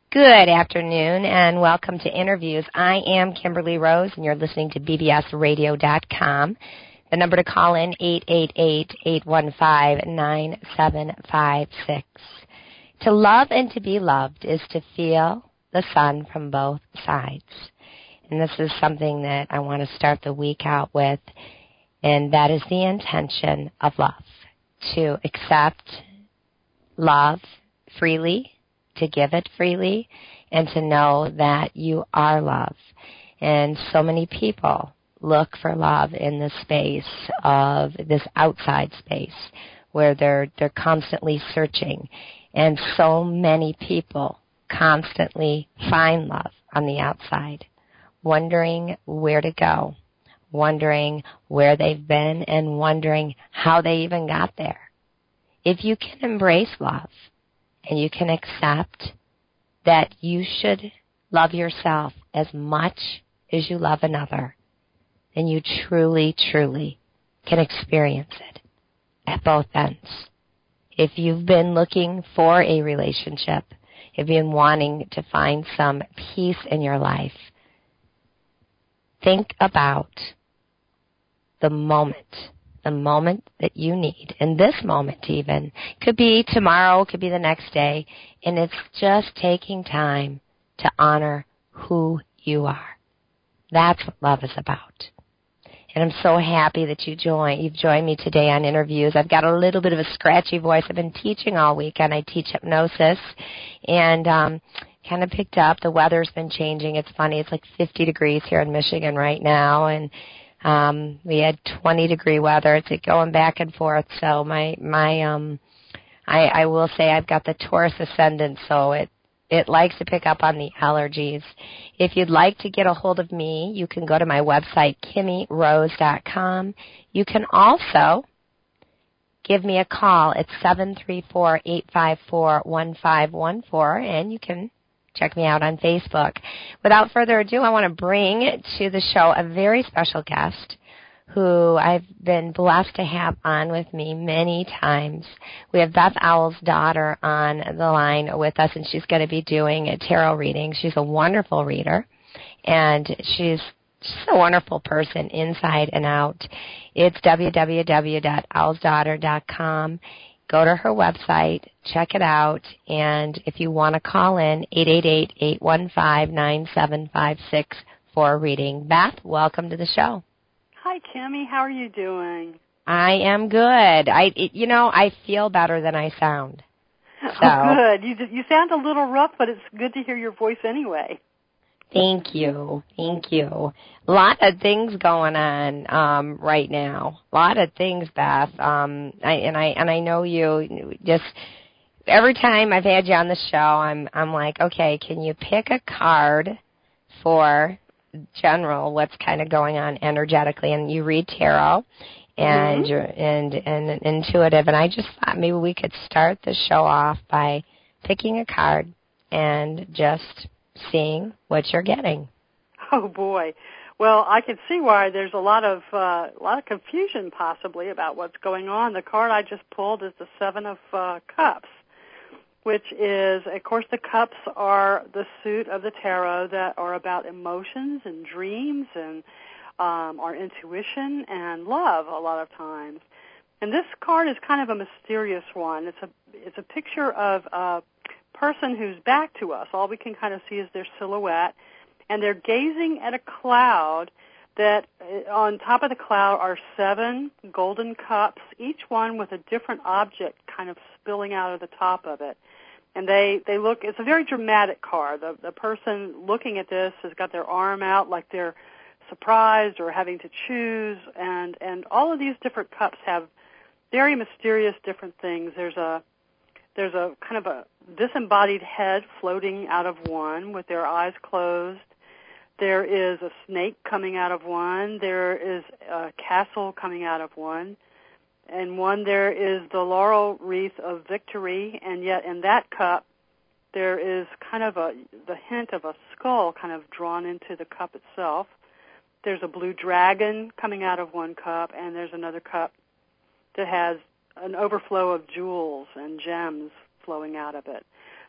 Good afternoon, and welcome to Interviews. I am Kimberly Rose, and you're listening to bbsradio.com. The number to call in, 888-815-9756. To love and to be loved is to feel the sun from both sides. And this is something that I want to start the week out with, and that is the intention of love. To accept love freely, to give it freely, and to know that you are love. And so many people look for love in the space of this outside space where they're constantly searching. And so many people constantly find love on the outside, wondering where to go, wondering where they've been, and wondering how they even got there. If you can embrace love, and you can accept that you should love yourself as much as you love another, then you truly, truly can experience it at both ends. If you've been looking for a relationship, if you've been wanting to find some peace in your life, think about the moment that you need, and this moment even, could be tomorrow, could be the next day, and it's just taking time to honor who you are. That's what love is about. And I'm so happy that you've joined me today on Interviews. I've got a little bit of a scratchy voice. I've been teaching all weekend. I teach hypnosis, and kind of picked up. The weather's been changing. It's funny. It's like 50 degrees here in Michigan right now, and we had 20-degree weather. It's going back and forth. So I will say I've got the Taurus ascendant, so it likes to pick up on the allergies. If you'd like to get a hold of me, you can go to my website, KimmyRose.com. You can also give me a call at 734-854-1514, and you can check me out on Facebook. Without further ado, I want to bring to the show a very special guest who I've been blessed to have on with me many times. We have Beth Owl's daughter on the line with us, and she's going to be doing a tarot reading. She's a wonderful reader, and she's a wonderful person inside and out. It's www.owlsdaughter.com. Go to her website, check it out, and if you want to call in, 888-815-9756 for a reading. Beth, welcome to the show. Hi, Kimmy. How are you doing? I am good. I feel better than I sound. So. Oh, good. You sound a little rough, but it's good to hear your voice anyway. Thank you. A lot of things going on right now. A lot of things, Beth. I know you. Just every time I've had you on the show, I'm like, okay, can you pick a card for general what's kind of going on energetically? And you read tarot and and intuitive, and I just thought maybe we could start the show off by picking a card and just seeing what you're getting. Oh boy. Well, I can see why there's a lot of confusion possibly about what's going on. The card I just pulled is the Seven of Cups, which is, of course, the cups are the suit of the tarot that are about emotions and dreams and our intuition and love a lot of times. And this card is kind of a mysterious one. It's a picture of a person who's back to us. All we can kind of see is their silhouette, and they're gazing at a cloud that on top of the cloud are 7 golden cups, each one with a different object kind of spilling out of the top of it. And they look, it's a very dramatic card. The person looking at this has got their arm out like they're surprised or having to choose, and all of these different cups have very mysterious different things. There's a kind of a disembodied head floating out of one with their eyes closed. There is a snake coming out of one. There is a castle coming out of one. And one, there is the laurel wreath of victory, and yet in that cup there is kind of the hint of a skull kind of drawn into the cup itself. There's a blue dragon coming out of one cup, and there's another cup that has an overflow of jewels and gems flowing out of it.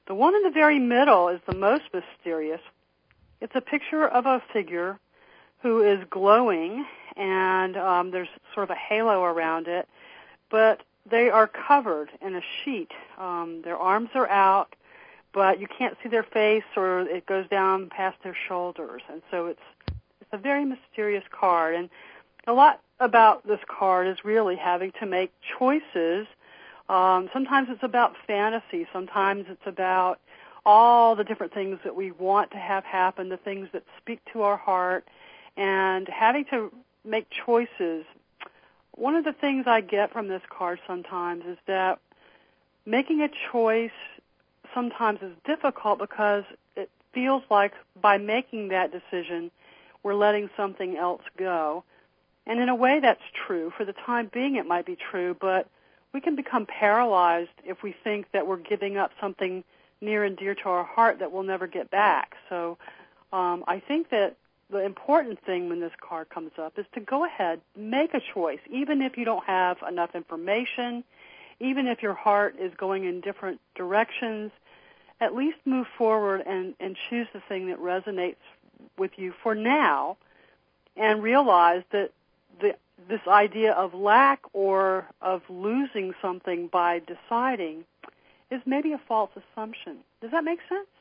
The one in the very middle is the most mysterious. It's a picture of a figure who is glowing, and there's sort of a halo around it, but they are covered in a sheet. Their arms are out, but you can't see their face, or it goes down past their shoulders, and so it's a very mysterious card. And a lot about this card is really having to make choices. Sometimes it's about fantasy. Sometimes it's about all the different things that we want to have happen, the things that speak to our heart, and having to make choices. One of the things I get from this card sometimes is that making a choice sometimes is difficult because it feels like by making that decision, we're letting something else go. And in a way, that's true. For the time being, it might be true, but we can become paralyzed if we think that we're giving up something near and dear to our heart that we'll never get back. So I think that the important thing when this card comes up is to go ahead, make a choice, even if you don't have enough information, even if your heart is going in different directions. At least move forward and choose the thing that resonates with you for now, and realize that this idea of lack or of losing something by deciding is maybe a false assumption. Does that make sense?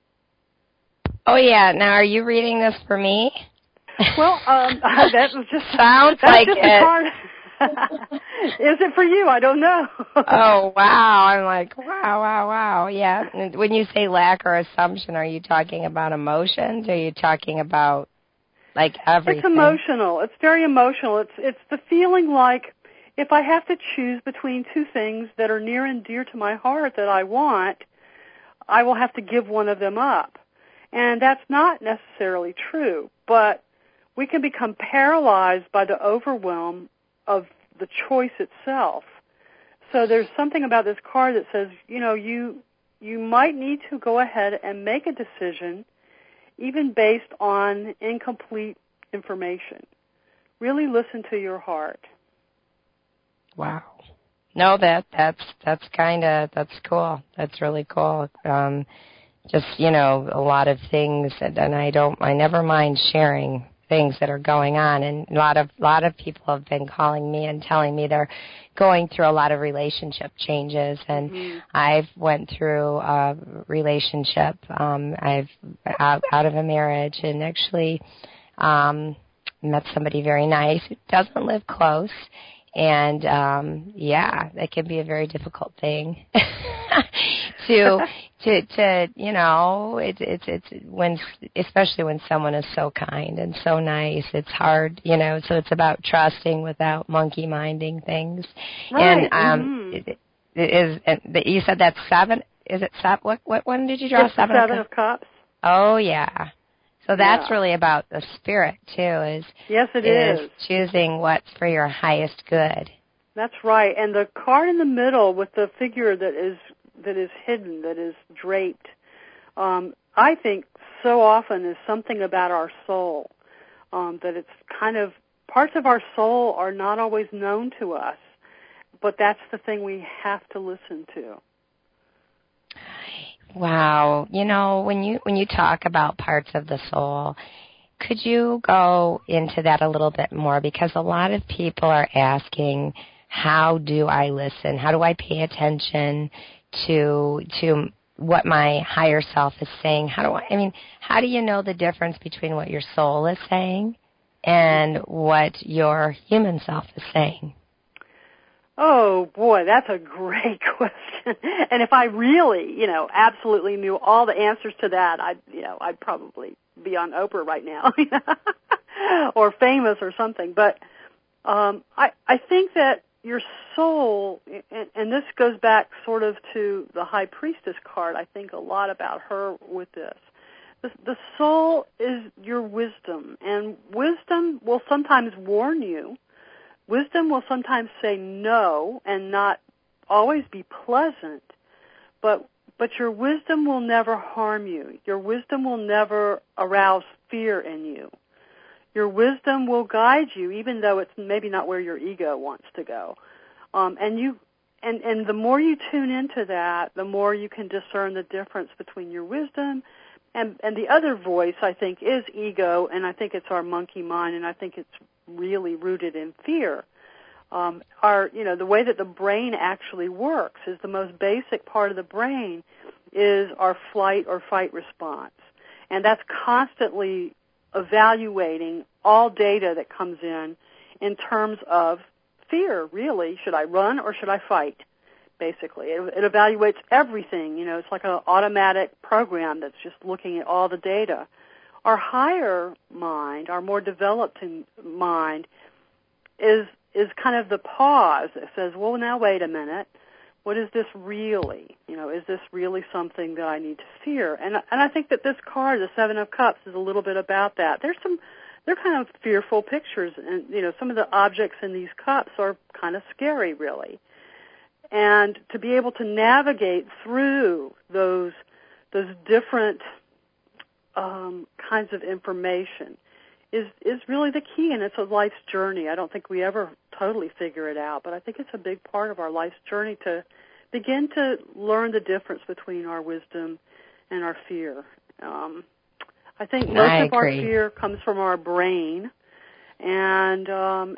Oh, yeah. Now, are you reading this for me? Well, that was just sounds like just it. A card. Is it for you? I don't know. Oh, wow. I'm like, wow. Yeah. And when you say lack or assumption, are you talking about emotions? Or are you talking about, like, everything? It's emotional. It's very emotional. It's the feeling like if I have to choose between two things that are near and dear to my heart that I want, I will have to give one of them up. And that's not necessarily true, but we can become paralyzed by the overwhelm of the choice itself. So there's something about this card that says, you might need to go ahead and make a decision even based on incomplete information. Really listen to your heart. Wow. No, that's cool. That's really cool. Just, a lot of things, and I never mind sharing things that are going on, and a lot of people have been calling me and telling me they're going through a lot of relationship changes, and I've went through a relationship. I've out of a marriage, and actually met somebody very nice who doesn't live close. And that can be a very difficult thing to it's when, especially when someone is so kind and so nice, it's hard, so it's about trusting without monkey minding things. Right. And you said that's 7. Is it 7? What one did you draw? It's 7 of Cups. Oh, yeah. So that's really about the spirit, too, yes, it is choosing what's for your highest good. That's right. And the card in the middle with the figure that is hidden, that is draped, I think so often is something about our soul, that it's kind of, parts of our soul are not always known to us, but that's the thing we have to listen to. Wow. When you talk about parts of the soul, could you go into that a little bit more? Because a lot of people are asking, how do I listen? How do I pay attention to what my higher self is saying? How do you know the difference between what your soul is saying and what your human self is saying? Oh, boy, that's a great question. And if I really, absolutely knew all the answers to that, I'd probably be on Oprah right now, or famous or something. But I think that your soul, and this goes back sort of to the High Priestess card, I think a lot about her with this. The soul is your wisdom, and wisdom will sometimes warn you. Wisdom will sometimes say no and not always be pleasant, but your wisdom will never harm you. Your wisdom will never arouse fear in you. Your wisdom will guide you, even though it's maybe not where your ego wants to go. And and the more you tune into that, the more you can discern the difference between your wisdom and the other voice, I think, is ego, and I think it's our monkey mind, and I think it's really rooted in fear. The way that the brain actually works is the most basic part of the brain is our flight or fight response. And that's constantly evaluating all data that comes in terms of fear, really. Should I run or should I fight? Basically, it evaluates everything. It's like an automatic program that's just looking at all the data. Our higher mind, our more developed mind, is kind of the pause that says, well, now wait a minute. What is this really? Is this really something that I need to fear? And I think that this card, the Seven of Cups, is a little bit about that. They're kind of fearful pictures, and some of the objects in these cups are kind of scary, really. And to be able to navigate through those different kinds of information is really the key, and it's a life's journey. I don't think we ever totally figure it out, but I think it's a big part of our life's journey to begin to learn the difference between our wisdom and our fear. I think most of our fear comes from our brain, and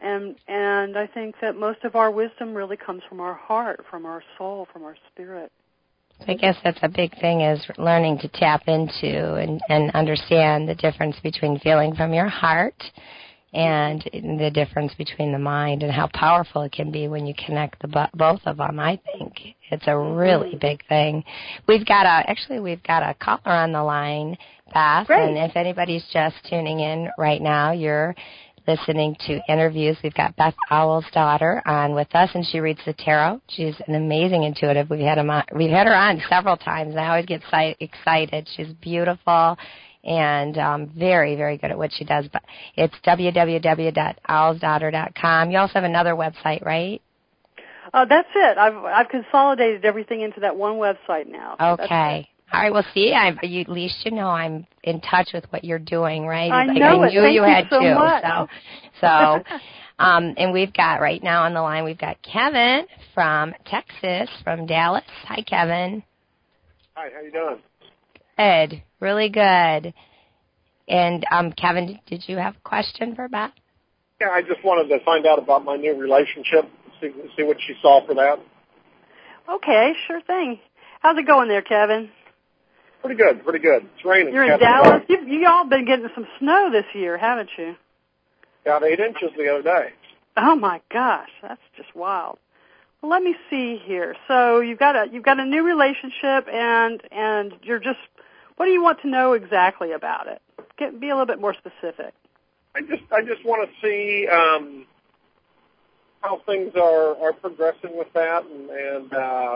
I think that most of our wisdom really comes from our heart, from our soul, from our spirit. I guess that's a big thing, is learning to tap into and understand the difference between feeling from your heart and the difference between the mind, and how powerful it can be when you connect both of them. I think it's a really big thing. We've got a caller on the line, Beth. Great. And if anybody's just tuning in right now, you're listening to interviews. We've got Beth Owl's daughter on with us, and she reads the tarot. She's an amazing intuitive. We've had her on several times, and I always get excited. She's beautiful and very, very good at what she does. But it's www.owlsdaughter.com. You also have another website, right? That's it. I've consolidated everything into that one website now. So okay. All right. Well, see, at least I'm in touch with what you're doing, right? I know it. Thank you had so too. Much. So, and we've got right now on the line, we've got Kevin from Texas, from Dallas. Hi, Kevin. Hi. How you doing? Good. Really good. And Kevin, did you have a question for Beth? Yeah, I just wanted to find out about my new relationship. See what she saw for that. Okay, sure thing. How's it going there, Kevin? Pretty good. It's raining. You're in Dallas? You all been getting some snow this year, haven't you? Got 8 inches the other day. Oh my gosh, that's just wild. Well, let me see here. So you've got a new relationship, and you're just, what do you want to know exactly about it? Be a little bit more specific. I just want to see how things are progressing with that, and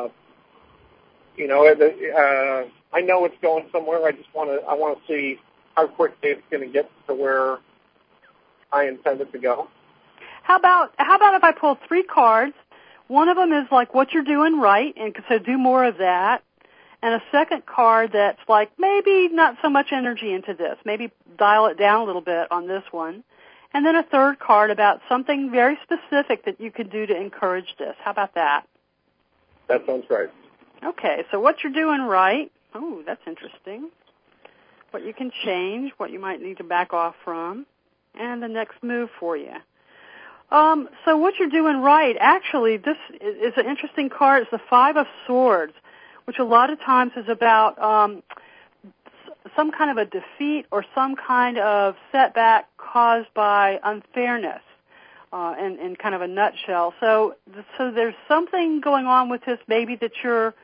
I know it's going somewhere. I want to see how quickly it's going to get to where I intend it to go. How about if I pull 3 cards? One of them is like what you're doing right, and so do more of that. And a second card that's like maybe not so much energy into this. Maybe dial it down a little bit on this one. And then a third card about something very specific that you could do to encourage this. How about that? That sounds great. Okay, so what you're doing right. Oh, that's interesting. What you can change, what you might need to back off from, and the next move for you. So what you're doing right, actually, this is an interesting card. It's the 5 of Swords, which a lot of times is about some kind of a defeat or some kind of setback caused by unfairness, in kind of a nutshell. So there's something going on with this, maybe that you're,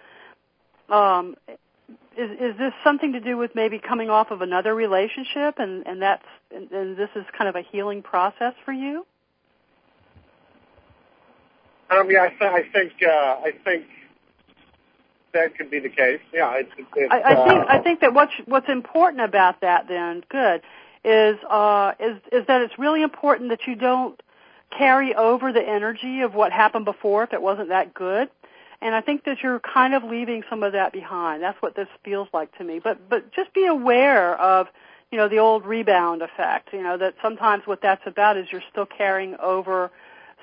is this something to do with maybe coming off of another relationship, and this is kind of a healing process for you? Yeah, I think that could be the case. Yeah, I think that what's important about that then, good, is that it's really important that you don't carry over the energy of what happened before if it wasn't that good. And I think that you're kind of leaving some of that behind. That's what this feels like to me. But just be aware of, the old rebound effect, that sometimes what that's about is you're still carrying over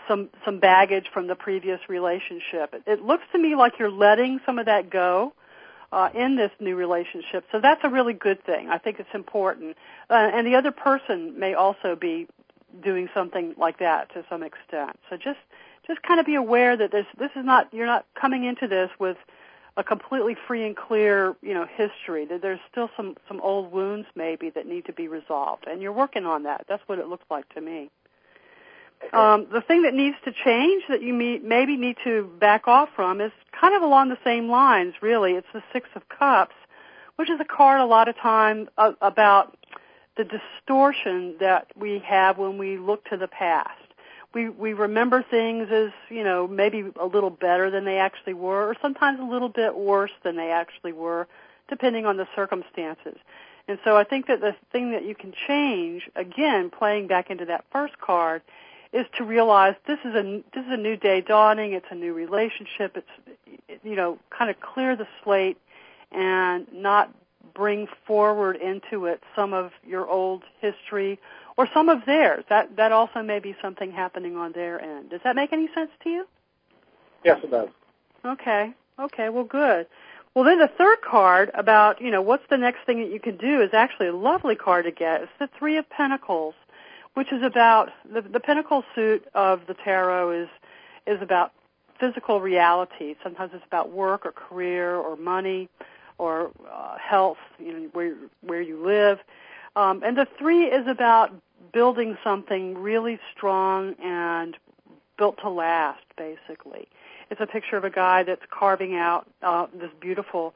some baggage from the previous relationship. It looks to me like you're letting some of that go in this new relationship. So that's a really good thing. I think it's important. And the other person may also be doing something like that to some extent. So just kind of be aware that this is not, you're not coming into this with a completely free and clear, history. That there's still some old wounds maybe that need to be resolved, and you're working on that. That's what it looks like to me. The thing that needs to change that you maybe need to back off from is kind of along the same lines, really. It's the Six of Cups, which is a card a lot of time about the distortion that we have when we look to the past. We remember things as, maybe a little better than they actually were, or sometimes a little bit worse than they actually were, depending on the circumstances. And so I think that the thing that you can change, again, playing back into that first card, is to realize this is a new day dawning. It's a new relationship. It's kind of clear the slate and not bring forward into it some of your old history or some of theirs. That also may be something happening on their end. Does that make any sense to you? Yes, it does. Okay. Well, good. Well, then the third card about what's the next thing that you can do is actually a lovely card to get. It's the Three of Pentacles, which is about the Pentacle suit of the tarot is about physical reality. Sometimes it's about work or career or money or health, where you live. And the three is about building something really strong and built to last, basically. It's a picture of a guy that's carving out this beautiful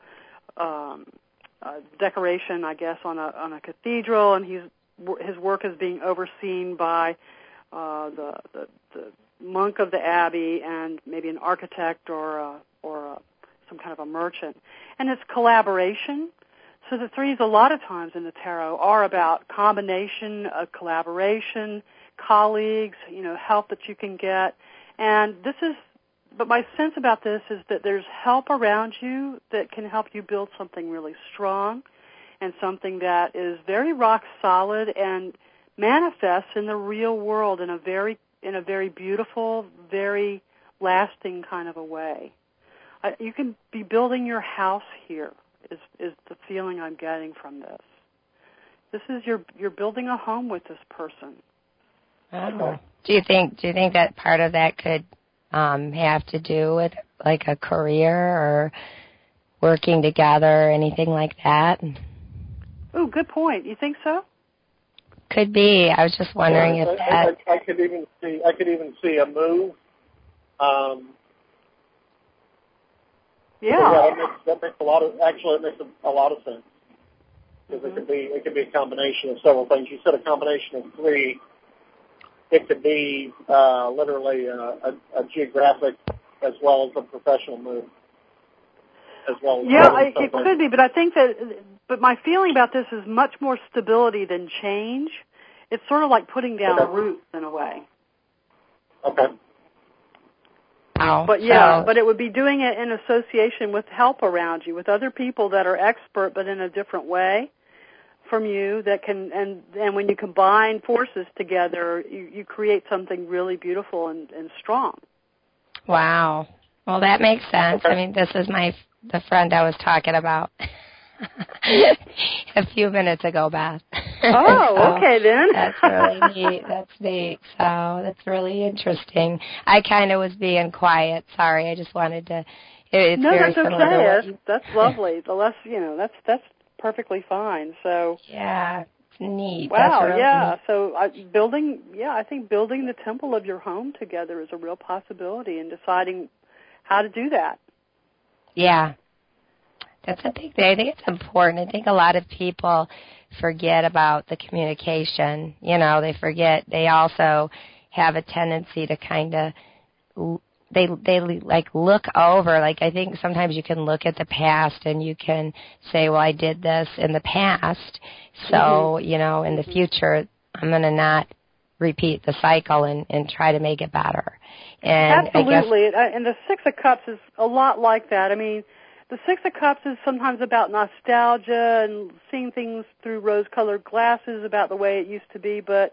decoration, I guess, on a cathedral, and his work is being overseen by the monk of the abbey and maybe an architect or some kind of a merchant. And it's collaboration. So the threes a lot of times in the tarot are about combination, collaboration, colleagues, help that you can get. And but my sense about this is that there's help around you that can help you build something really strong and something that is very rock solid and manifests in the real world in a very beautiful, very lasting kind of a way. You can be building your house here is the feeling I'm getting from this. This is you're building a home with this person. Oh. Do you think that part of that could have to do with like a career or working together or anything like that? Oh, good point. You think so? Could be. I was just wondering if that. I could even see a move. Yeah. That makes a lot of sense. Because it could be a combination of several things. You said a combination of three. It could be literally a geographic as well as a professional move. As well as it could be, but I think but my feeling about this is much more stability than change. It's sort of like putting down roots in a way. Okay. Oh, but but it would be doing it in association with help around you, with other people that are expert but in a different way from you that can, and when you combine forces together, you create something really beautiful and strong. Wow. Well, that makes sense. Okay. I mean, this is the friend I was talking about a few minutes ago, Beth. Oh, so okay then. That's really neat. That's neat. So that's really interesting. I kind of was being quiet. Sorry. I just wanted to. It's no, very that's okay. That's lovely. The less, that's perfectly fine. So. Yeah, it's neat. Wow. That's really neat. So I think building the temple of your home together is a real possibility, and deciding how to do that. Yeah. That's a big thing. I think it's important. I think a lot of people forget about the communication. They forget. They also have a tendency to kind of, they like look over. Like I think sometimes you can look at the past and you can say, well, I did this in the past. So, in the future, I'm going to not repeat the cycle and try to make it better. And absolutely. And the Six of Cups is a lot like that. I mean, the Six of Cups is sometimes about nostalgia and seeing things through rose-colored glasses about the way it used to be, but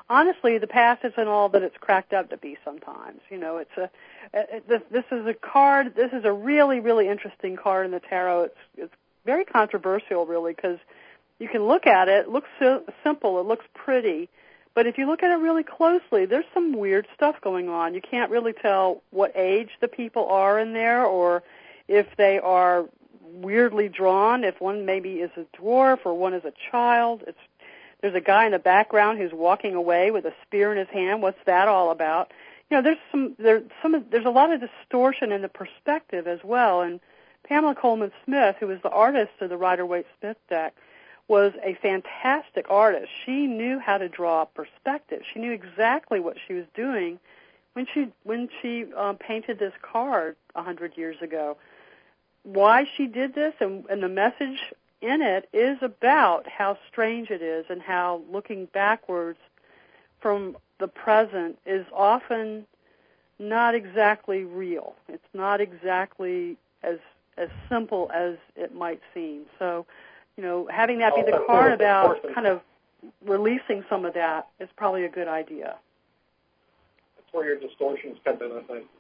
honestly, the past isn't all that it's cracked up to be sometimes. You know, this is a card, this is a really, really interesting card in the tarot. It's very controversial, really, because you can look at it, it looks simple, it looks pretty, but if you look at it really closely, there's some weird stuff going on. You can't really tell what age the people are in there, or if they are weirdly drawn, if one maybe is a dwarf or one is a child. There's a guy in the background who's walking away with a spear in his hand. What's that all about? You know, there's a lot of distortion in the perspective as well. And Pamela Coleman Smith, who was the artist of the Rider-Waite-Smith deck, was a fantastic artist. She knew how to draw perspective. She knew exactly what she was doing when she painted this card 100 years ago. Why she did this and the message in it is about how strange it is and how looking backwards from the present is often not exactly real. It's not exactly as simple as it might seem. So, you know, having that be the card about kind of releasing some of that is probably a good idea. That's where your distortions come in, I think.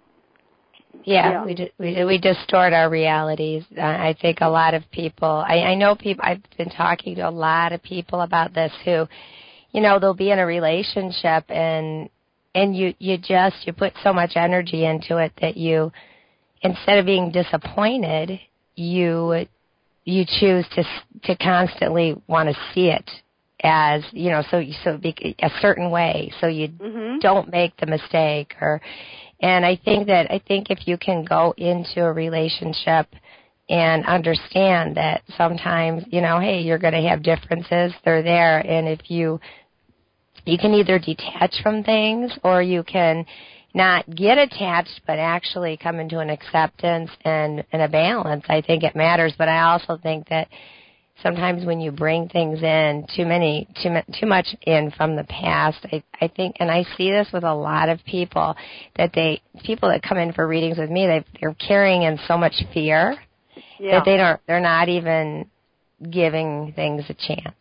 Yeah. We distort our realities. I think a lot of people, I know people, I've been talking to a lot of people about this who, you know, they'll be in a relationship and you put so much energy into it that you, instead of being disappointed, you choose to constantly want to see it as, you know, so a certain way, so you don't make the mistake. And I think if you can go into a relationship and understand that sometimes, you know, hey, you're going to have differences, they're there, and if you can either detach from things or you can not get attached but actually come into an acceptance and a balance. I think it matters, but I also think that sometimes when you bring things in, too much in from the past, I think, and I see this with a lot of people, that people that come in for readings with me, they're carrying in so much fear that they're not even giving things a chance.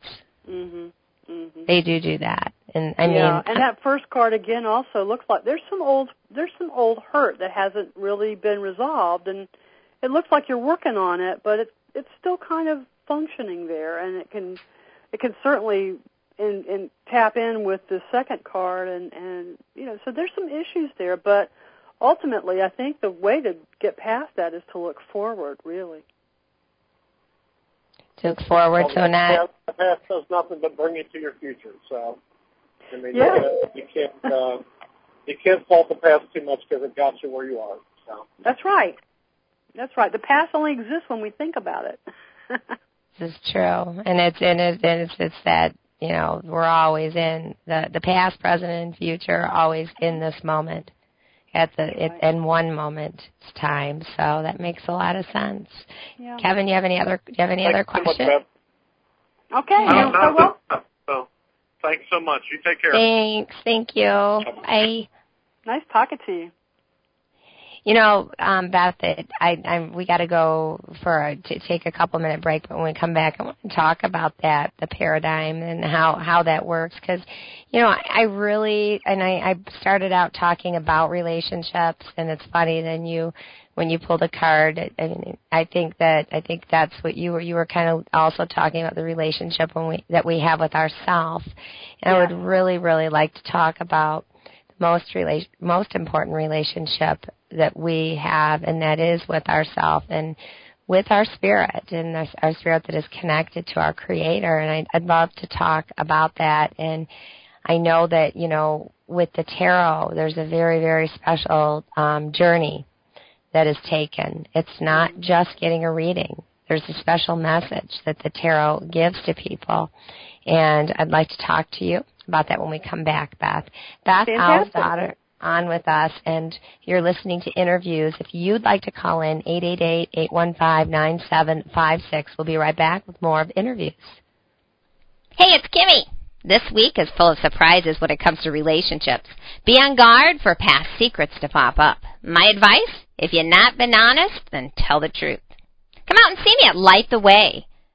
They do that, and I mean, and that first card again also looks like there's some old hurt that hasn't really been resolved, and it looks like you're working on it, but it's still kind of functioning there, and it can certainly tap in with the second card, and you know, so there's some issues there, but ultimately I think the way to get past that is to look forward, really. To look forward, so not... The past does nothing but bring you to your future, so I mean, you can't fault the past too much because it got you where you are. So. That's right. The past only exists when we think about it. This is true, and it's that, you know, we're always in the past, present, and future are always in this moment, in one moment's time. So that makes a lot of sense. Yeah. Kevin, do you have any other questions? Okay. So, thanks so much. You take care. Thanks. Thank you. Bye. Nice talking to you. You know, Beth, we got to go to take a couple-minute break, but when we come back, I want to talk about that, the paradigm, and how that works, because, you know, I started out talking about relationships, and it's funny, then when you pulled a card, I think that's what you were kind of also talking about, the relationship that we have with ourselves, and I would really, really like to talk about the most important relationship that we have, and that is with ourselves and with our spirit, and our spirit that is connected to our Creator. And I'd love to talk about that. And I know that, you know, with the tarot, there's a very, very special journey that is taken. It's not just getting a reading. There's a special message that the tarot gives to people. And I'd like to talk to you about that when we come back, Beth. Beth Alsdottir on with us, and you're listening to Interviews. If you'd like to call in, 888-815-9756. We'll be right back with more of Interviews. Hey, it's Kimmy. This week is full of surprises when it comes to relationships. Be on guard for past secrets to pop up. My advice, if you've not been honest, then tell the truth. Come out and see me at Light the Way.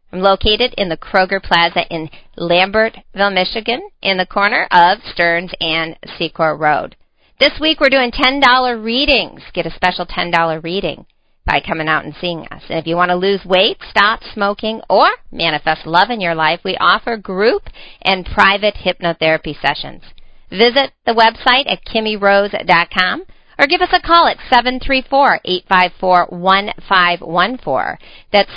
I'm located in the Kroger Plaza in Lambertville, Michigan, in the corner of Stearns and Secor Road. This week we're doing $10 readings. Get a special $10 reading by coming out and seeing us. And if you want to lose weight, stop smoking, or manifest love in your life, we offer group and private hypnotherapy sessions. Visit the website at KimmyRose.com or give us a call at 734-854-1514. That's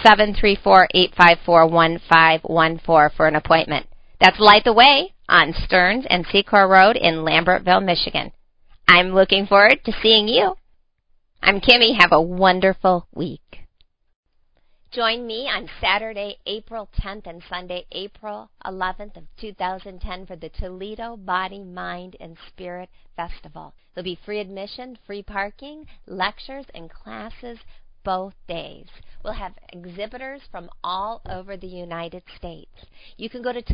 734-854-1514 for an appointment. That's Light the Way on Stearns and Secor Road in Lambertville, Michigan. I'm looking forward to seeing you. I'm Kimmy. Have a wonderful week. Join me on Saturday, April 10th and Sunday, April 11th of 2010 for the Toledo Body, Mind, and Spirit Festival. There'll be free admission, free parking, lectures, and classes both days. We'll have exhibitors from all over the United States. You can go to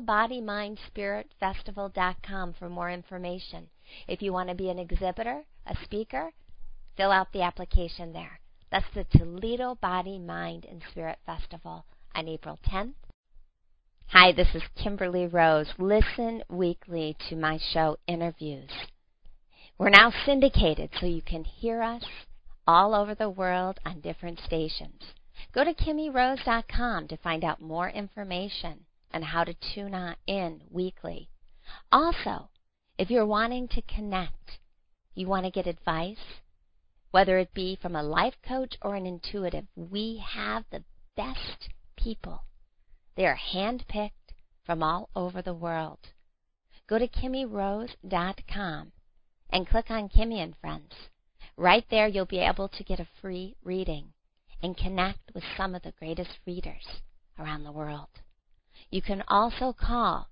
ToledoBodyMindSpiritFestival.com for more information. If you want to be an exhibitor, a speaker, fill out the application there. That's the Toledo Body, Mind, and Spirit Festival on April 10th. Hi, this is Kimberly Rose. Listen weekly to my show, Interviews. We're now syndicated, so you can hear us all over the world on different stations. Go to KimmyRose.com to find out more information on how to tune in weekly. Also, if you're wanting to connect, you want to get advice, whether it be from a life coach or an intuitive, we have the best people. They are handpicked from all over the world. Go to KimmyRose.com and click on Kimmy and Friends. Right there you'll be able to get a free reading and connect with some of the greatest readers around the world. You can also call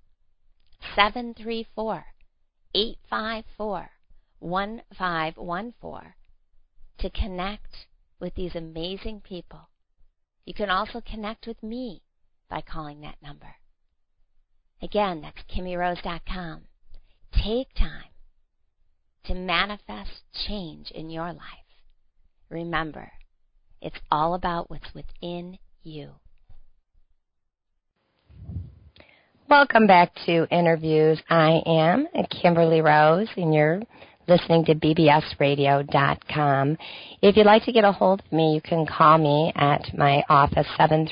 734-854-1514 to connect with these amazing people. You can also connect with me by calling that number. Again, that's KimmyRose.com. Take time to manifest change in your life. Remember, it's all about what's within you. Welcome back to Interviews. I am Kimberly Rose, and you're listening to bbsradio.com. If you'd like to get a hold of me, you can call me at my office,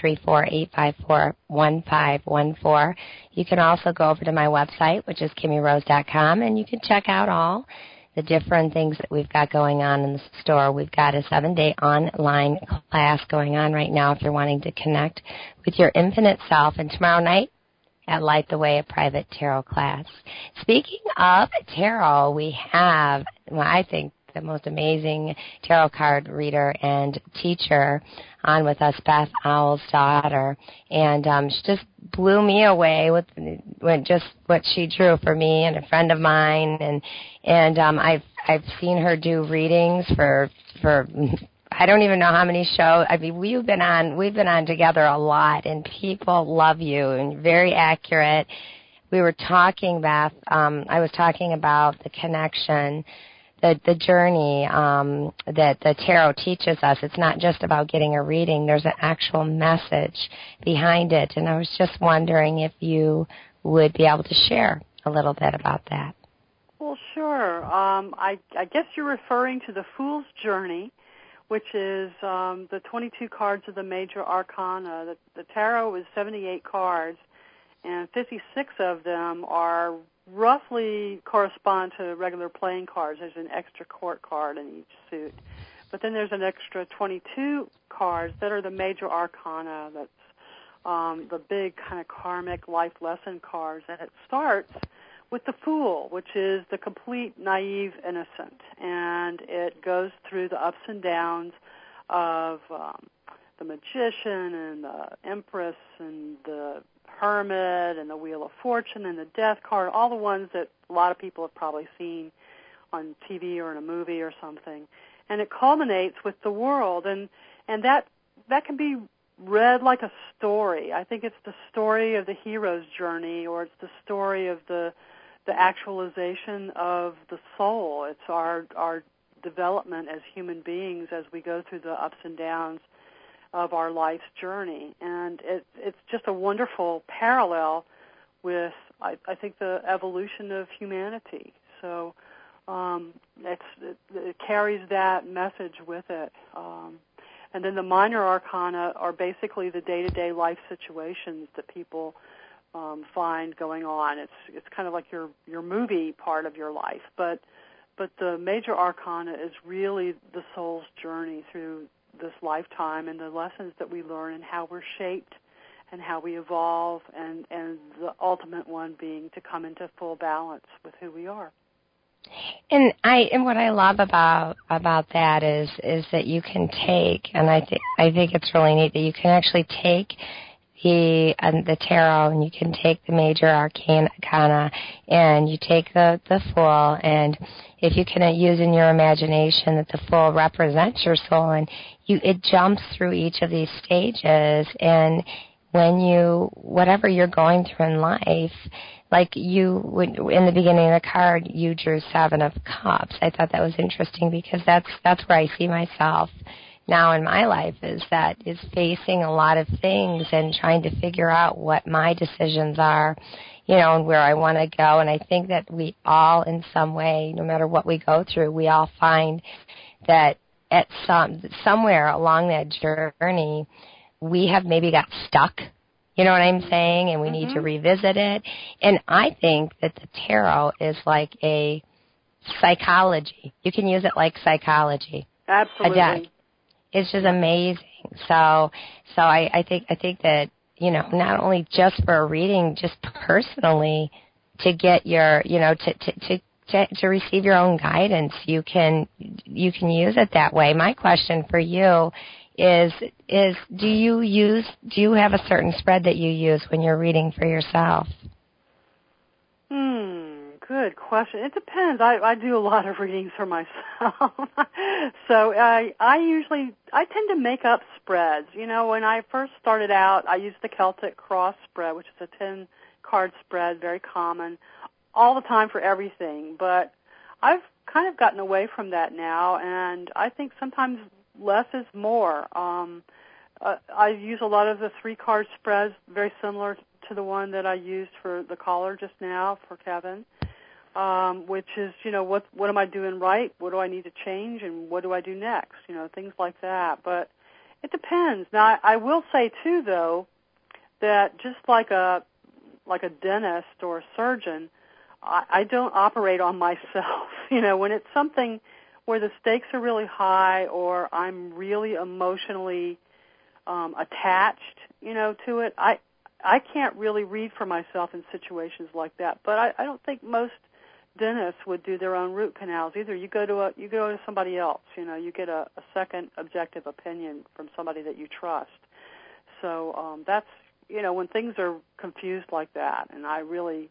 734-854-1514. You can also go over to my website, which is kimmyrose.com, and you can check out all the different things that we've got going on in the store. We've got a 7-day online class going on right now if you're wanting to connect with your infinite self. And tomorrow night, at Light the Way, a private tarot class. Speaking of tarot, we have, well, I think, the most amazing tarot card reader and teacher on with us, Beth Owl's daughter, and she just blew me away with just what she drew for me and a friend of mine, and I've seen her do readings for I don't even know how many shows. I mean, we've been on together a lot, and people love you, and very accurate. We were talking, Beth, I was talking about the connection, the journey that the tarot teaches us. It's not just about getting a reading. There's an actual message behind it, and I was just wondering if you would be able to share a little bit about that. Well, sure. I guess you're referring to the Fool's Journey, which is the 22 cards of the major arcana. The tarot is 78 cards, and 56 of them are roughly correspond to regular playing cards. There's an extra court card in each suit. But then there's an extra 22 cards that are the major arcana. That's the big kind of karmic life lesson cards. And it starts with the Fool, which is the complete naive innocent, and it goes through the ups and downs of the Magician and the Empress and the Hermit and the Wheel of Fortune and the Death card, all the ones that a lot of people have probably seen on TV or in a movie or something. And it culminates with the World, and that can be read like a story. I think it's the story of the hero's journey, or it's the story of the actualization of the soul. It's our development as human beings as we go through the ups and downs of our life's journey. And it's just a wonderful parallel with, I think, the evolution of humanity. So it carries that message with it. And then the minor arcana are basically the day-to-day life situations that people find going on. It's kind of like your movie part of your life, but the major arcana is really the soul's journey through this lifetime and the lessons that we learn and how we're shaped and how we evolve, and the ultimate one being to come into full balance with who we are. And what I love about that is that you can take, and I think it's really neat that you can actually take the tarot, and you can take the major arcana, and you take the Fool, and if you can use in your imagination that the Fool represents your soul, and it jumps through each of these stages, and when whatever you're going through in life, like in the beginning of the card, you drew 7 of Cups. I thought that was interesting because that's where I see myself now in my life, is facing a lot of things and trying to figure out what my decisions are, and where I want to go. And I think that we all, in some way, no matter what we go through, we all find that at somewhere along that journey, we have maybe got stuck, you know what I'm saying, and we need to revisit it. And I think that the tarot is like a psychology. You can use it like psychology. Absolutely. A deck. It's just amazing. So I think that, not only just for a reading, just personally to get your, to receive your own guidance, you can use it that way. My question for you is do you have a certain spread that you use when you're reading for yourself? Good question. It depends. I do a lot of readings for myself. So I tend to make up spreads. When I first started out, I used the Celtic Cross spread, which is a 10-card spread, very common, all the time for everything. But I've kind of gotten away from that now, and I think sometimes less is more. I use a lot of the 3-card spreads, very similar to the one that I used for the caller just now for Kevin, which is, what am I doing right? What do I need to change? And what do I do next? Things like that. But it depends. Now, I will say, too, though, that just like a dentist or a surgeon, I don't operate on myself. When it's something where the stakes are really high or I'm really emotionally attached, to it, I can't really read for myself in situations like that. But I don't think most dentists would do their own root canals either. You go to somebody else. You get a second objective opinion from somebody that you trust. So that's when things are confused like that, and I really,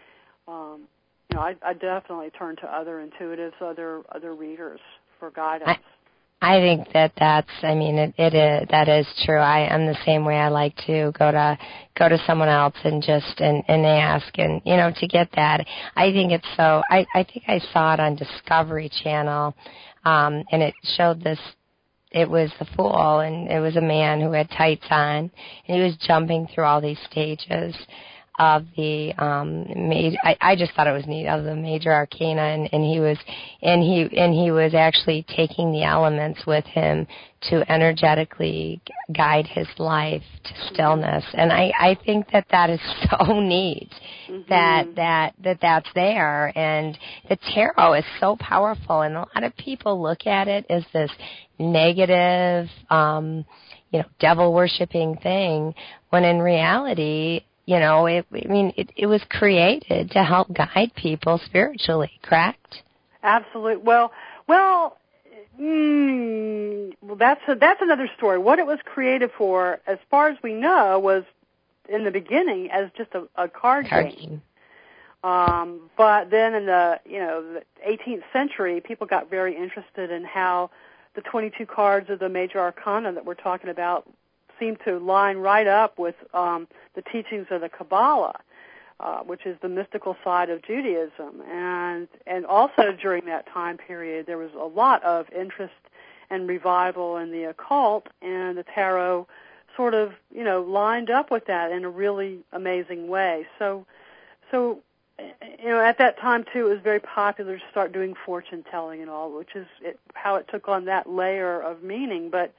I definitely turn to other intuitives, other readers for guidance. I think that is true. I am the same way. I like to go to someone else and just and ask, and to get that. I think it's so. I think I saw it on Discovery Channel, and it showed this. It was the Fool, and it was a man who had tights on, and he was jumping through all these stages of the I just thought it was neat, of the major arcana, and he was actually taking the elements with him to energetically guide his life to stillness. And I think that is so neat that's there. And the tarot is so powerful, and a lot of people look at it as this negative devil worshipping thing, when in reality, it was created to help guide people spiritually, correct? Absolutely. Well, that's another story. What it was created for, as far as we know, was in the beginning as just a card game. But then in the 18th century, people got very interested in how the 22 cards of the major arcana that we're talking about seem to line right up with the teachings of the Kabbalah, which is the mystical side of Judaism. And also during that time period, there was a lot of interest and revival and the occult, and the tarot sort of, lined up with that in a really amazing way. So, at that time, too, it was very popular to start doing fortune telling and all, which is how it took on that layer of meaning. But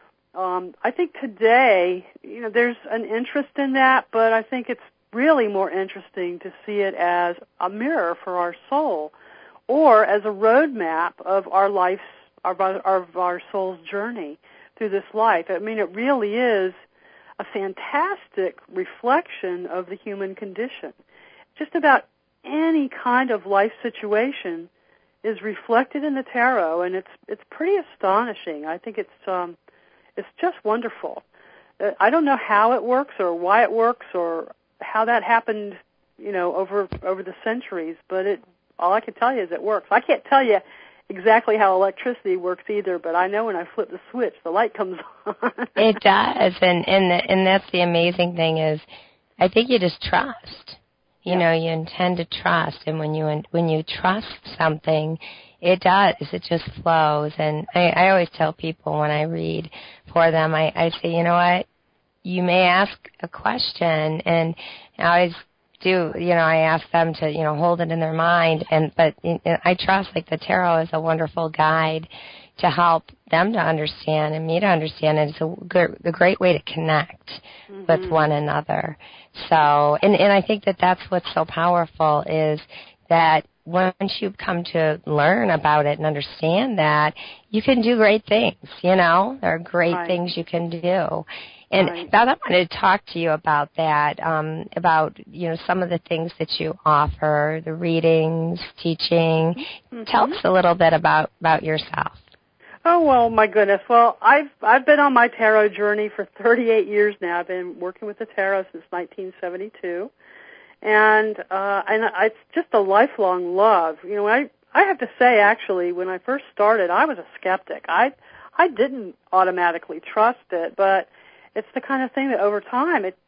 I think today, there's an interest in that, but I think it's really more interesting to see it as a mirror for our soul, or as a roadmap of our life's, of our soul's journey through this life. I mean, it really is a fantastic reflection of the human condition. Just about any kind of life situation is reflected in the tarot, and it's pretty astonishing. I think it's just wonderful. I don't know how it works or why it works or how that happened, over the centuries, but all I can tell you is it works. I can't tell you exactly how electricity works either, but I know when I flip the switch, the light comes on. It does, and that's the amazing thing is, I think you just trust. You intend to trust, and when you trust something, it does. It just flows. And I always tell people when I read for them, I say, you know what, you may ask a question, and I always do, I ask them to, hold it in their mind, but I trust, like, the tarot is a wonderful guide to help them to understand and me to understand, and it's a great way to connect with one another. So, and I think that's what's so powerful is that once you come to learn about it and understand that, you can do great things, There are great things you can do. And Beth, I wanted to talk to you about that, about, some of the things that you offer, the readings, teaching. Tell us a little bit about yourself. Oh, well, my goodness. Well, I've been on my tarot journey for 38 years now. I've been working with the tarot since 1972. And it's just a lifelong love. I have to say, actually, when I first started, I was a skeptic. I didn't automatically trust it, but it's the kind of thing that over time it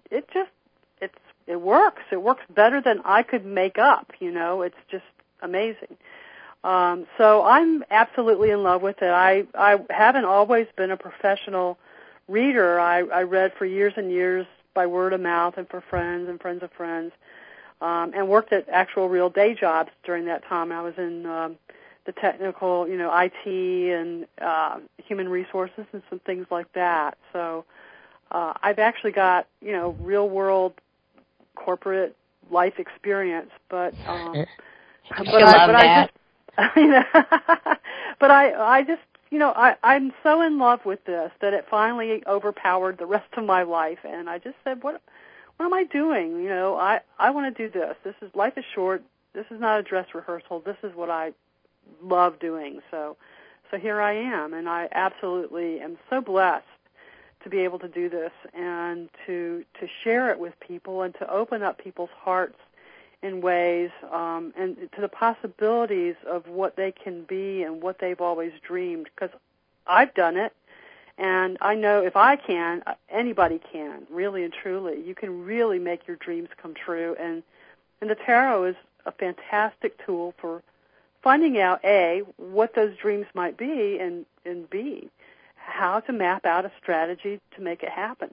works. It works better than I could make up. It's just amazing. So I'm absolutely in love with it. I haven't always been a professional reader. I read for years and years by word of mouth and for friends and friends of friends, and worked at actual real day jobs during that time. I was in the technical, IT and human resources and some things like that. So I've actually got, real world corporate life experience, but I just, I'm so in love with this that it finally overpowered the rest of my life, and I just said, what am I doing? I want to do this. Life is short. This is not a dress rehearsal. This is what I love doing. So here I am, and I absolutely am so blessed to be able to do this and to share it with people and to open up people's hearts in ways and to the possibilities of what they can be and what they've always dreamed, because I've done it, and I know if I can, anybody can, really and truly. You can really make your dreams come true, and the tarot is a fantastic tool for finding out, A, what those dreams might be, and B, how to map out a strategy to make it happen.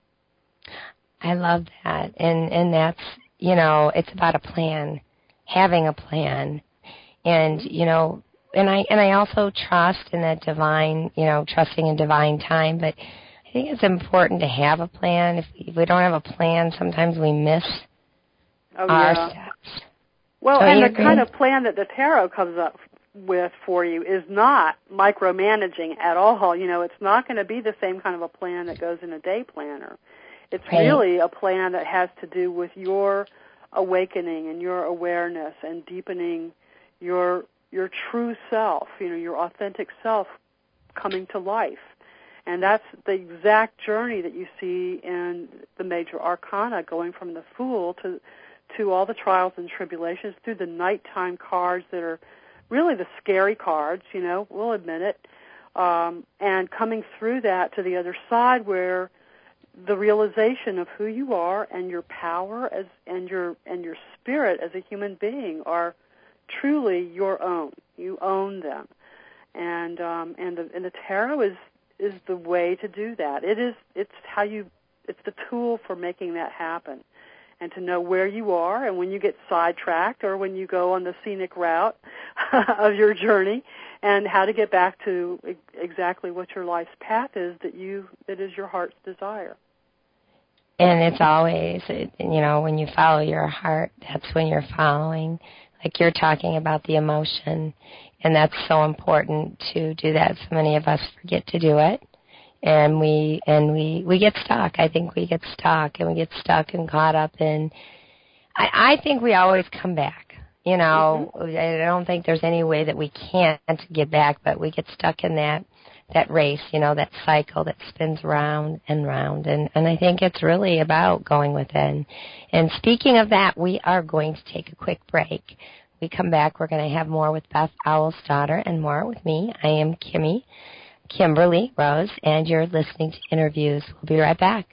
I love that, and that's, it's about a plan, having a plan, and and I also trust in that divine, trusting in divine time. But I think it's important to have a plan. If we don't have a plan, sometimes we miss our steps. Well, and the kind of plan that the tarot comes up with for you is not micromanaging at all. It's not going to be the same kind of a plan that goes in a day planner. It's really a plan that has to do with your awakening and your awareness and deepening your true self, your authentic self coming to life. And that's the exact journey that you see in the major arcana, going from the Fool to all the trials and tribulations, through the nighttime cards that are really the scary cards, we'll admit it, and coming through that to the other side where the realization of who you are and your power and your spirit as a human being are truly your own. You own them. and the tarot is the way to do that. It's the tool for making that happen, and to know where you are and when you get sidetracked or when you go on the scenic route of your journey, and how to get back to exactly what your life's path is that is your heart's desire. And it's always, when you follow your heart, that's when you're following, like you're talking about the emotion, and that's so important to do that. So many of us forget to do it, and we get stuck. I think we get stuck, and we get stuck and caught up in. I think we always come back. Mm-hmm. I don't think there's any way that we can't get back, but we get stuck in that race, that cycle that spins round and round. And I think it's really about going within. And speaking of that, we are going to take a quick break. We come back, we're going to have more with Beth Owlsdottir and more with me. I am Kimberly Rose, and you're listening to Interviews. We'll be right back.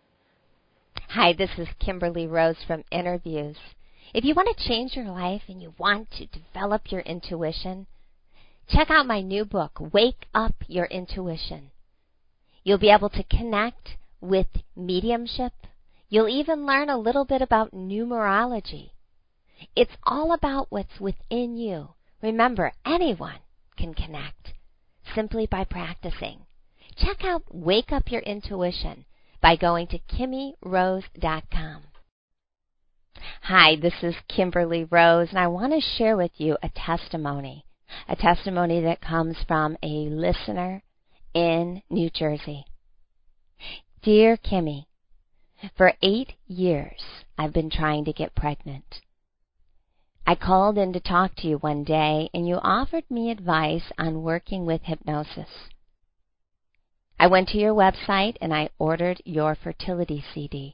Hi, this is Kimberly Rose from Interviews. If you want to change your life and you want to develop your intuition, check out my new book, Wake Up Your Intuition. You'll be able to connect with mediumship. You'll even learn a little bit about numerology. It's all about what's within you. Remember, anyone can connect simply by practicing. Check out Wake Up Your Intuition by going to KimmyRose.com. Hi, this is Kimberly Rose, and I want to share with you a testimony that comes from a listener in New Jersey. Dear Kimmy, for 8 years I've been trying to get pregnant. I called in to talk to you one day, and you offered me advice on working with hypnosis. I went to your website and I ordered your fertility CD.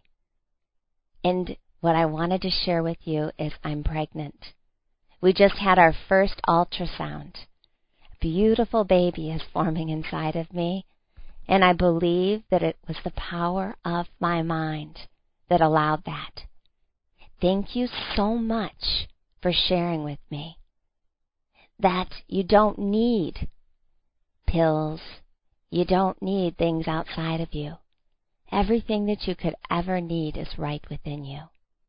And what I wanted to share with you is I'm pregnant. We just had our first ultrasound. A beautiful baby is forming inside of me, and I believe that it was the power of my mind that allowed that. Thank you so much for sharing with me that you don't need pills, you don't need things outside of you. Everything that you could ever need is right within you.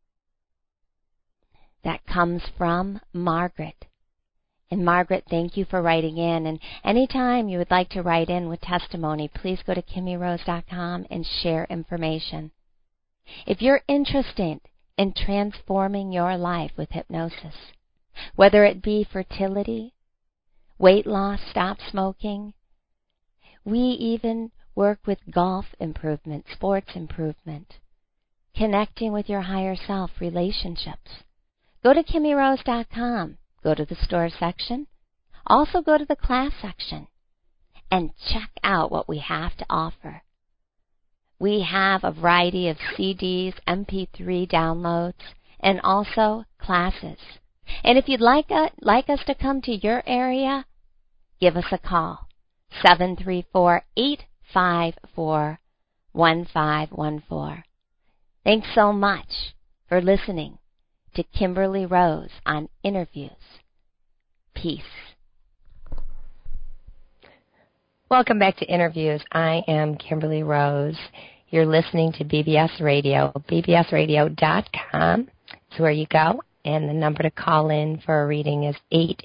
That comes from Margaret. And Margaret, thank you for writing in. And anytime you would like to write in with testimony, please go to KimmyRose.com and share information. If you're interested in transforming your life with hypnosis, whether it be fertility, weight loss, stop smoking, we even work with golf improvement, sports improvement, connecting with your higher self, relationships. Go to KimmyRose.com. Go to the store section. Also go to the class section and check out what we have to offer. We have a variety of CDs, MP3 downloads, and also classes. And if you'd like us to come to your area, give us a call, 734-854-1514. Thanks so much for listening to Kimberly Rose on Interviews. Peace. Welcome back to Interviews. I am Kimberly Rose. You're listening to BBS Radio. BBSradio.com is where you go, and the number to call in for a reading is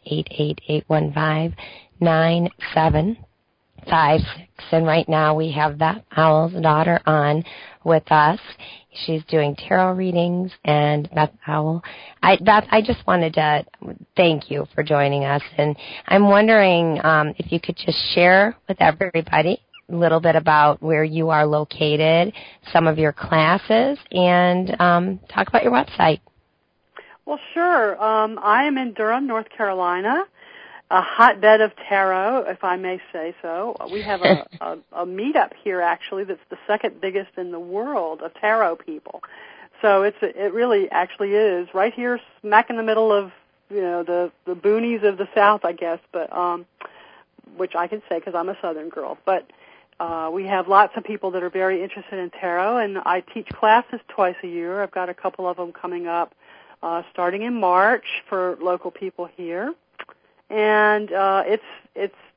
888-815-9756. And right now we have Beth Owlsdottir on with us. She's doing tarot readings, and Beth Owl. Beth, I just wanted to thank you for joining us, and I'm wondering if you could just share with everybody a little bit about where you are located, some of your classes, and talk about your website. Well, sure. I am in Durham, North Carolina, a hotbed of tarot, if I may say so. We have a meetup here, actually, that's the second biggest in the world of tarot people. So it really actually is right here, smack in the middle of the boonies of the South, I guess, but which I can say because I'm a Southern girl. But we have lots of people that are very interested in tarot, and I teach classes twice a year. I've got a couple of them coming up starting in March for local people here. And it's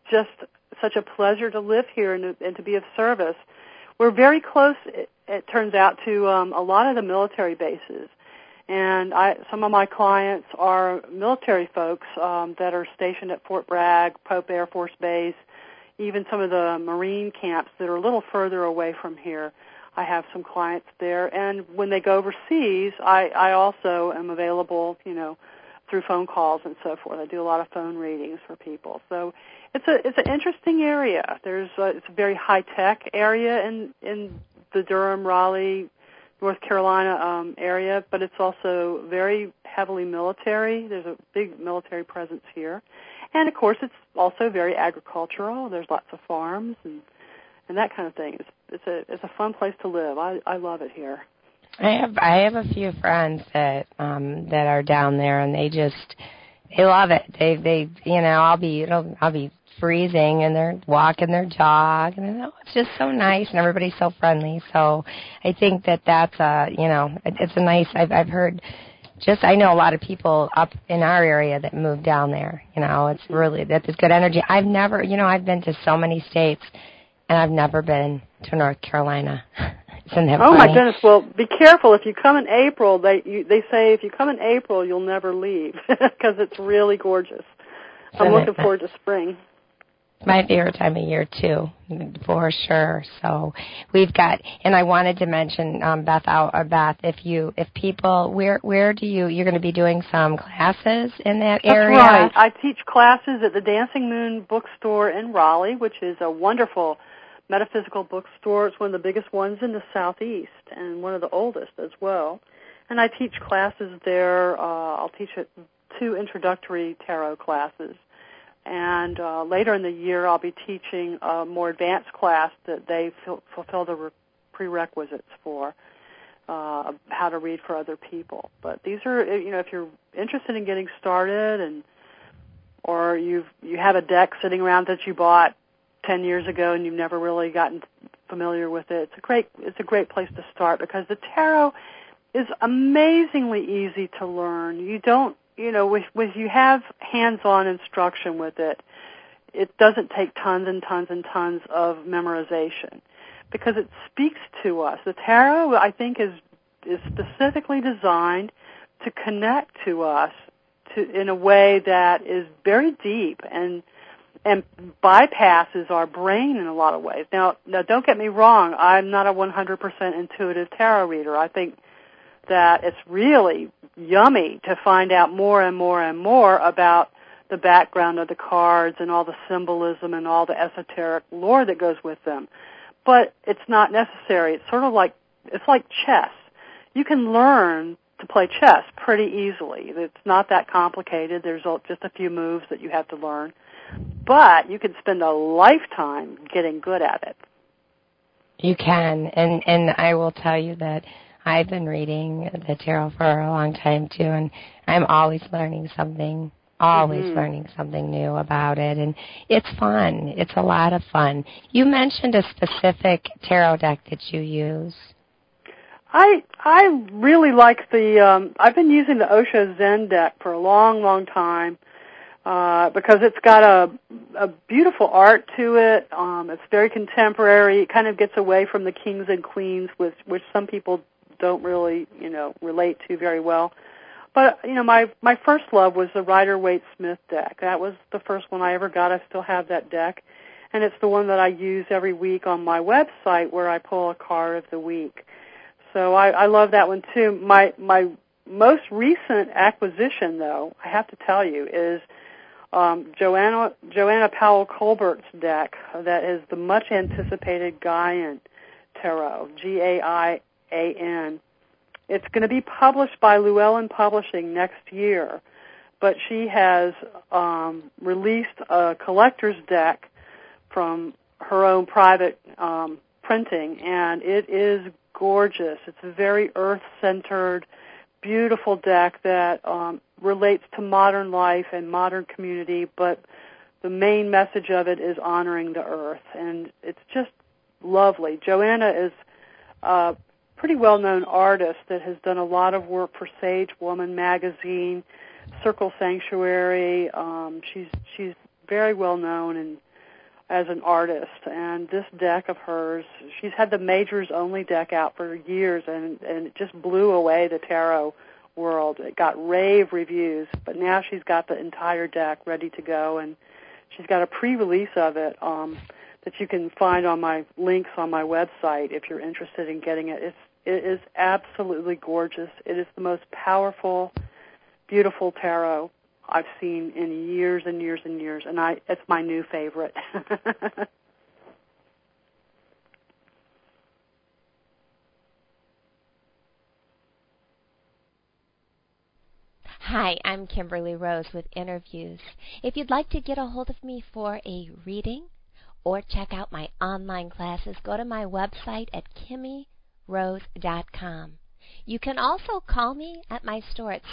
just such a pleasure to live here and to be of service. We're very close, it turns out, to a lot of the military bases. And some of my clients are military folks that are stationed at Fort Bragg, Pope Air Force Base, even some of the Marine camps that are a little further away from here. I have some clients there. And when they go overseas, I also am available, through phone calls and so forth. I do a lot of phone readings for people. So it's an interesting area. It's a very high-tech area in the Durham, Raleigh, North Carolina area, but it's also very heavily military. There's a big military presence here. And, of course, it's also very agricultural. There's lots of farms and that kind of thing. It's a fun place to live. I love it here. I have a few friends that are down there, and they love it. They I'll be freezing, and they're walking their jog, and it's just so nice, and everybody's so friendly. So I think that's it's a nice. I've heard. I know a lot of people up in our area that move down there. It's really that's good energy. I've never, I've been to so many states, and I've never been to North Carolina. Isn't that funny? My goodness! Well, be careful if you come in April. They say if you come in April, you'll never leave because it's really gorgeous. I'm looking forward to spring. My favorite time of year too, for sure. So we've got, and I wanted to mention Beth, if people, where do you're going to be doing some classes in that area? That's right. I teach classes at the Dancing Moon Bookstore in Raleigh, which is a wonderful metaphysical bookstore. It's one of the biggest ones in the Southeast and one of the oldest as well. And I teach classes there. I'll teach 2 introductory tarot classes. And later in the year, I'll be teaching a more advanced class that they fulfill the prerequisites for, how to read for other people. But these are, if you're interested in getting started or you have a deck sitting around that you bought 10 years ago and you've never really gotten familiar with it, it's a great place to start because the tarot is amazingly easy to learn. You don't, if you have hands-on instruction with it, it doesn't take tons and tons and tons of memorization because it speaks to us. The tarot, I think, is specifically designed to connect to us in a way that is very deep and bypasses our brain in a lot of ways. Now, don't get me wrong. I'm not a 100% intuitive tarot reader. I think that it's really yummy to find out more and more and more about the background of the cards and all the symbolism and all the esoteric lore that goes with them. But it's not necessary. It's sort of like chess. You can learn to play chess pretty easily. It's not that complicated. There's just a few moves that you have to learn. But you can spend a lifetime getting good at it. You can, and I will tell you that I've been reading the tarot for a long time, too, and I'm always learning something, learning something new about it, and it's fun. It's a lot of fun. You mentioned a specific tarot deck that you use. I really like I've been using the Osho Zen deck for a long, long time. Because it's got a beautiful art to it. It's very contemporary. It kind of gets away from the kings and queens, which some people don't really, relate to very well. But, my first love was the Rider-Waite-Smith deck. That was the first one I ever got. I still have that deck. And it's the one that I use every week on my website where I pull a card of the week. So I love that one, too. My most recent acquisition, though, I have to tell you, is Joanna Powell Colbert's deck that is the much anticipated Gaian Tarot, Gaian. It's going to be published by Llewellyn Publishing next year, but she has released a collector's deck from her own private printing, and it is gorgeous. It's a very earth-centered, beautiful deck that relates to modern life and modern community, but the main message of it is honoring the earth, and it's just lovely. Joanna is a pretty well-known artist that has done a lot of work for Sage Woman magazine, Circle Sanctuary. She's very well-known, and as an artist. And this deck of hers, she's had the Majors Only deck out for years, and it just blew away the tarot world. It got rave reviews, but now she's got the entire deck ready to go, and she's got a pre-release of it that you can find on my links on my website if you're interested in getting it. It is absolutely gorgeous. It is the most powerful, beautiful tarot I've seen in years and years and years, and it's my new favorite. Hi, I'm Kimberly Rose with Interviews. If you'd like to get a hold of me for a reading or check out my online classes, go to my website at KimmyRose.com. You can also call me at my store at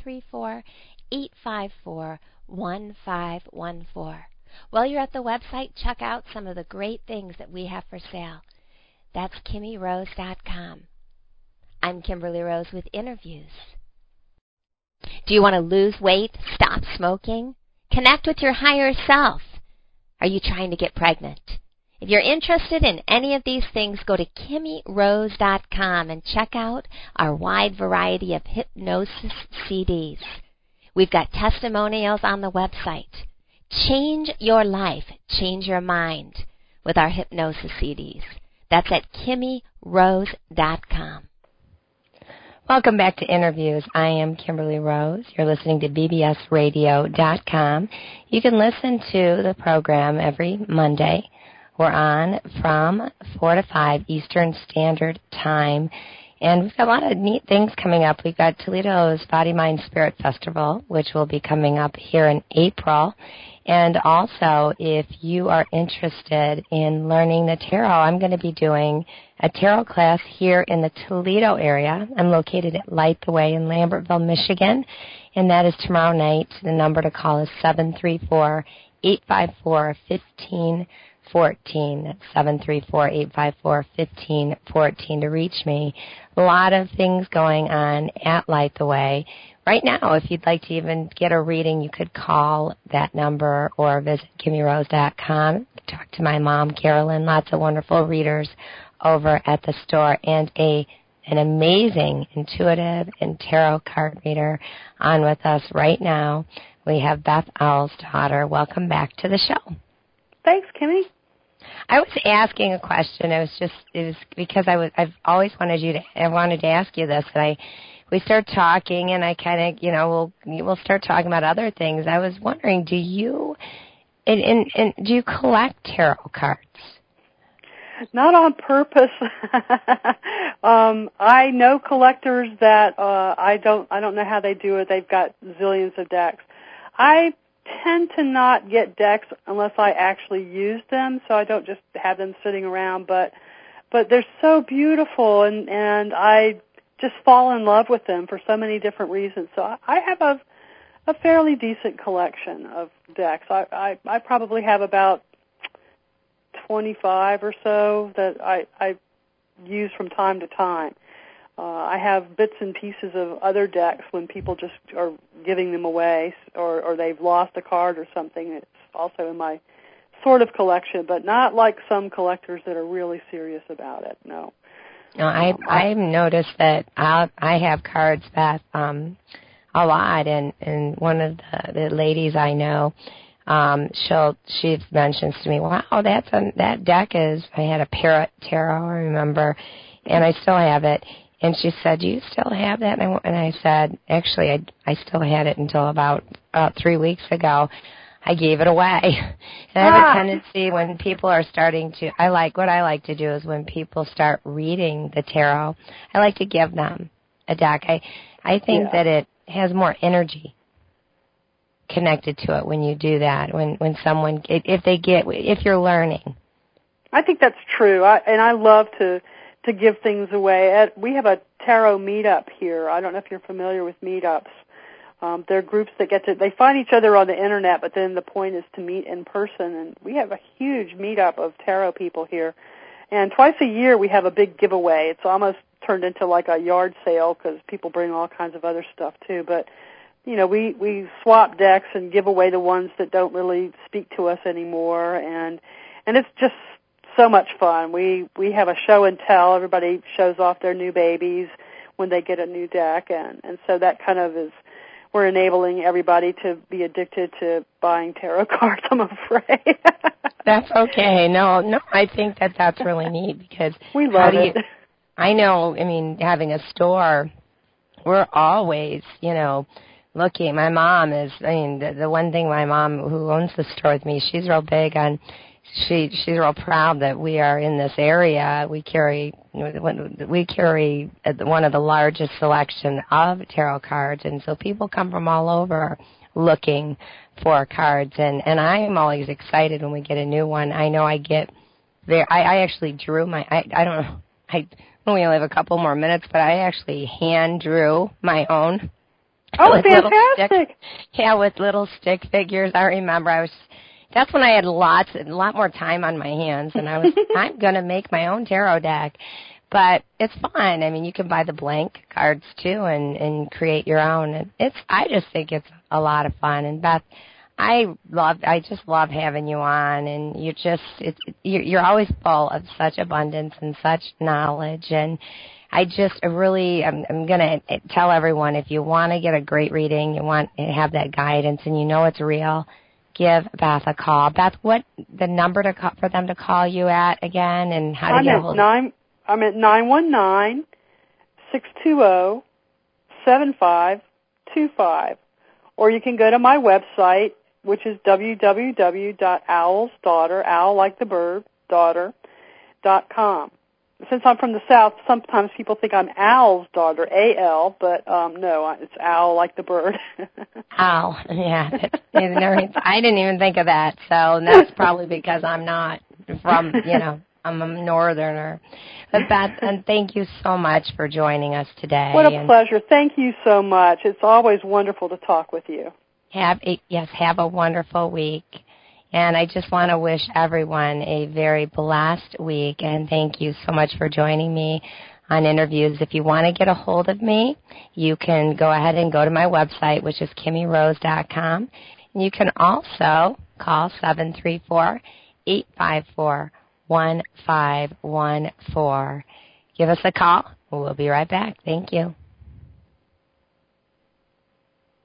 734-854-1514. While you're at the website, check out some of the great things that we have for sale. That's KimmyRose.com. I'm Kimberly Rose with Interviews. Do you want to lose weight, stop smoking, connect with your higher self? Are you trying to get pregnant? If you're interested in any of these things, go to KimmyRose.com and check out our wide variety of hypnosis CDs. We've got testimonials on the website. Change your life, change your mind with our hypnosis CDs. That's at KimmyRose.com. Welcome back to Interviews. I am Kimberly Rose. You're listening to bbsradio.com. You can listen to the program every Monday. We're on from 4 to 5 Eastern Standard Time. And we've got a lot of neat things coming up. We've got Toledo's Body, Mind, Spirit Festival, which will be coming up here in April. And also, if you are interested in learning the tarot, I'm going to be doing a tarot class here in the Toledo area. I'm located at Light the Way in Lambertville, Michigan, and that is tomorrow night. The number to call is 734-854-1514. That's 734-854-1514 to reach me. A lot of things going on at Light the Way. Right now, if you'd like to even get a reading, you could call that number or visit KimmyRose.com. Talk to my mom, Carolyn. Lots of wonderful readers over at the store, and an amazing intuitive and tarot card reader on with us right now. We have Beth Owl's daughter. Welcome back to the show. Thanks, Kimmy. I was asking a question. It was because I've always wanted to ask you this, and we start talking, and I kind of, we'll start talking about other things. I was wondering, do you collect tarot cards? Not on purpose. I know collectors that I don't know how they do it. They've got zillions of decks. I tend to not get decks unless I actually use them, so I don't just have them sitting around. But they're so beautiful, and I just fall in love with them for so many different reasons. So I have a fairly decent collection of decks. I probably have about 25 or so that I use from time to time. I have bits and pieces of other decks when people just are giving them away or they've lost a card or something. It's also in my sort of collection, but not like some collectors that are really serious about it, no. No, I've noticed that I have cards, Beth, a lot, and one of the ladies I know, she mentions to me, wow, that deck is, I had a Parrot Tarot, I remember, and I still have it. And she said, do you still have that? And I said, actually, I still had it until about 3 weeks ago. I gave it away. And I have a tendency when people are starting to, what I like to do is when people start reading the tarot, I like to give them a deck. I think that it has more energy connected to it when you do that, when someone, if you're learning. I think that's true. I love to give things away. We have a tarot meetup here. I don't know if you're familiar with meetups. They're groups that they find each other on the internet, but then the point is to meet in person. And we have a huge meetup of tarot people here. And twice a year we have a big giveaway. It's almost turned into like a yard sale because people bring all kinds of other stuff too. But we swap decks and give away the ones that don't really speak to us anymore, and it's just so much fun. We have a show and tell. Everybody shows off their new babies when they get a new deck, and so that kind of is, we're enabling everybody to be addicted to buying tarot cards, I'm afraid. That's okay. No, I think that's really neat because we love it. I know, having a store, we're always, looking. My mom is, the one thing my mom, who owns the store with me, she's real big on, she's real proud that we are in this area. We carry one of the largest selection of tarot cards, and so people come from all over looking for cards, and I'm always excited when we get a new one. I know I get there. I actually drew my, I don't know, we only have a couple more minutes, but I actually hand drew my own. Oh, fantastic! With little stick figures. I remember that's when I had a lot more time on my hands, and I'm going to make my own tarot deck. But it's fun. You can buy the blank cards too and create your own. And I just think it's a lot of fun. And Beth, I just love having you on, and you're always full of such abundance and such knowledge. And I'm going to tell everyone, if you want to get a great reading, you want to have that guidance, and it's real, give Beth a call. Beth, what the number for them to call you at again, and how to get a hold of you? I'm at 919-620-7525, or you can go to my website, which is www.owlsdaughter, owl like the bird, daughter.com. Since I'm from the South, sometimes people think I'm Owl's daughter, A-L, but no, it's owl like the bird. Owl, yeah. I didn't even think of that, so that's probably because I'm not from, I'm a northerner. But Beth, and thank you so much for joining us today. What a pleasure. Thank you so much. It's always wonderful to talk with you. Have a wonderful week. And I just want to wish everyone a very blessed week, and thank you so much for joining me on interviews. If you want to get a hold of me, you can go ahead and go to my website, which is KimmyRose.com. And you can also call 734-854-1514. Give us a call. We'll be right back. Thank you.